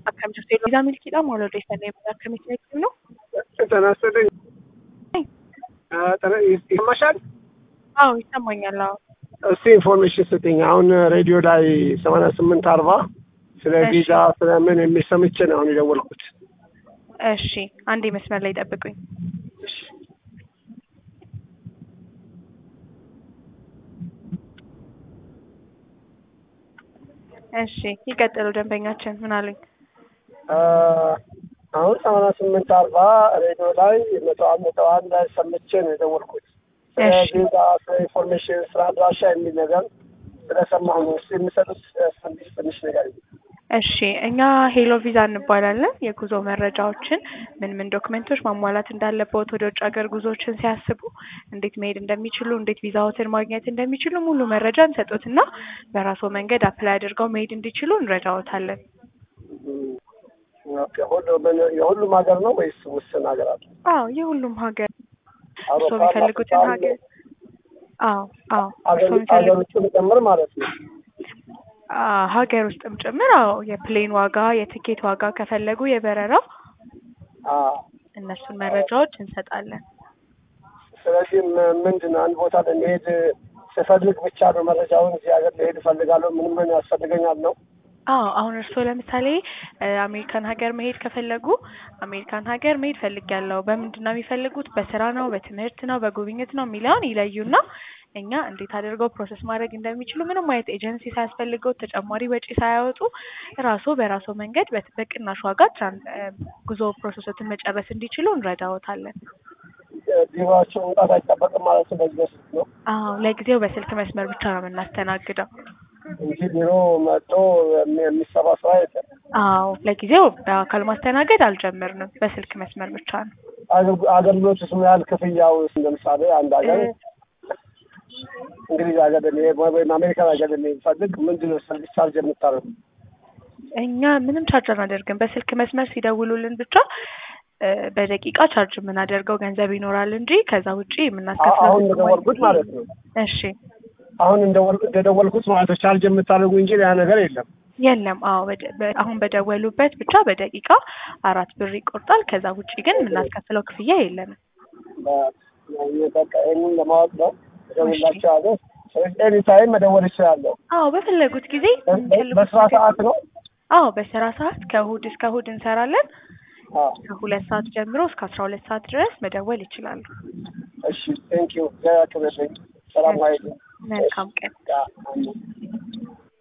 akkam jirtu Eloozaa Milkiidhaa maal odeeffannoo akkamitti ibsinu? ተናስተልኝ ይሰማሻል? አዎ ይሰማኛል። አዎ እስቲ ኢንፎርሜሽን ስጥኝ። አሁን ሬዲዮ ላይ 8840 ስለ ቪዛ ስለምን የሚሰምቼ ነው አሁን የደወልኩት። እሺ አንዴ መስመር ላይ ጠብቁኝ። እሺ ይቀጥሉ ደንበኛችን ምን አሉኝ? አሁን 8840 ሬዲዮ ላይ 101 ላይ ሰምቼ ነው የደወልኩት። ቪዛ ኢንፎርሜሽን ስለ አድራሻ የሚል ነገር ስለሰማሁ ነው። እስቲ የምሰጡት ሰርቪስ ትንሽ ነገር። እሺ እኛ ሄሎ ቪዛ እንባላለን። የጉዞ መረጃዎችን ምን ዶክመንቶች ማሟላት እንዳለበት ወደ ውጭ ሀገር ጉዞዎችን ሲያስቡ እንዴት መሄድ እንደሚችሉ እንዴት ቪዛዎትን ማግኘት እንደሚችሉ ሙሉ መረጃ እንሰጡትና በራስዎ መንገድ አፕላይ አድርገው መሄድ እንዲችሉ እንረዳዎታለን። ኦኬ የሁሉም ሀገር ነው ወይስ ውስን ሀገር አለ? አዎ የሁሉም ሀገር እርስዎ የሚፈልጉትን ሀገር እርስዎ የሚፈልጉትን ጨምር ማለት ነው። ሀገር ውስጥም ጭምር የፕሌን ዋጋ የትኬት ዋጋ ከፈለጉ የበረራ እነሱን መረጃዎች እንሰጣለን። ስለዚህ ምንድን አንድ ቦታ ለመሄድ ስፈልግ ብቻ ነው መረጃውን እዚህ ሀገር ልሄድ እፈልጋለሁ ምን ያስፈልገኛል ነው? አሁን እርስዎ ለምሳሌ አሜሪካን ሀገር መሄድ ከፈለጉ አሜሪካን ሀገር መሄድ ፈልጊያለሁ በምንድን ነው የሚፈልጉት? በስራ ነው በትምህርት ነው በጉብኝት ነው የሚለውን ይለዩና እኛ እንዴት አድርገው ፕሮሰስ ማድረግ እንደሚችሉ ምንም አይነት ኤጀንሲ ሳያስፈልገው ተጨማሪ ወጪ ሳያወጡ ራስዎ በራስዎ መንገድ በቅናሽ ዋጋ ጉዞ ፕሮሰሶችን መጨረስ እንዲችሉ እንረዳዎታለን። ቢሮአቸው መምጣት አይጠበቅም ማለት ነው? በዚህ ነው? ለጊዜው በስልክ መስመር ብቻ ነው የምናስተናግደው እንጂ ቢሮ መጥቶ የሚሰራ ስራ የለም። ለጊዜው በአካል ማስተናገድ አልጀመርንም። በስልክ መስመር ብቻ ነው። አገልግሎት ስም ያህል ክፍያው ለምሳሌ አንድ ሀገር እንግሊዝ ሀገር ወይም አሜሪካን ሀገር የሚፈልግ ምንድን ነው ሰርቪስ ቻርጅ የምታደርጉ? እኛ ምንም ቻርጅ አናደርግም። በስልክ መስመር ሲደውሉልን ብቻ በደቂቃ ቻርጅ የምናደርገው ገንዘብ ይኖራል እንጂ ከዛ ውጪ የምናስከፍለው አሁን እንደደወልኩት ማለት ነው። እሺ አሁን እንደደወልኩት ማለት ነው ቻርጅ የምታደርጉ እንጂ ያ ነገር የለም። የለም። አሁን በደወሉበት ብቻ በደቂቃ 4 ብር ይቆርጣል። ከዛ ውጪ ግን የምናስከፍለው ክፍያ የለንም። በቃ ይሄንን ለማወቅ ነው ደውላችኋለሁ። ኤኒ ታይም መደወል ይችላለሁ። በፈለጉት ጊዜ። በስራ ሰዓት ነው? በስራ ሰዓት ከእሑድ እስከ እሑድ እንሰራለን። ከ2 ሰዓት ጀምሮ እስከ 12 ሰዓት ድረስ መደወል ይችላሉ። እሺ ቴንክ ዩ። ሰላም ዋይልኝ። መልካም ቀን።